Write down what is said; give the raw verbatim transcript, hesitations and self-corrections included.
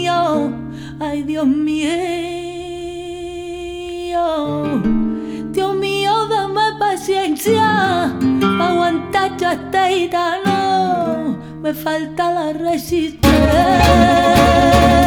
mío, ay Dios mío. Dios mío, dame paciencia pa' aguantar yo este gitano, me falta la resistencia.